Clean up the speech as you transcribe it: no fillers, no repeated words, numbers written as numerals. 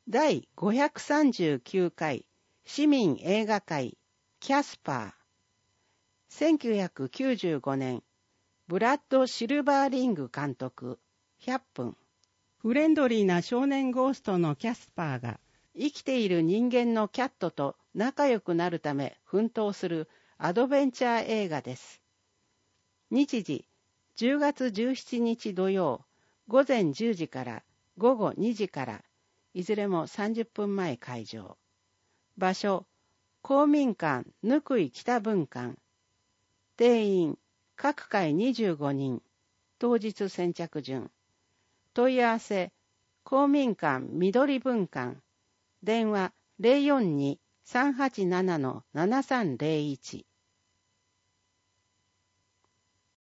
第539回市民映画会キャスパー。1995年、ブラッド・シルバーリング監督100分。フレンドリーな少年ゴーストのキャスパーが生きている人間のキャットと仲良くなるため奮闘するアドベンチャー映画です。日時10月17日土曜午前10時から午後2時からいずれも30分前開場。場所、公民館貫井北分館。定員、各回25人。当日先着順。問い合わせ、公民館緑分館。電話 042-387-7301。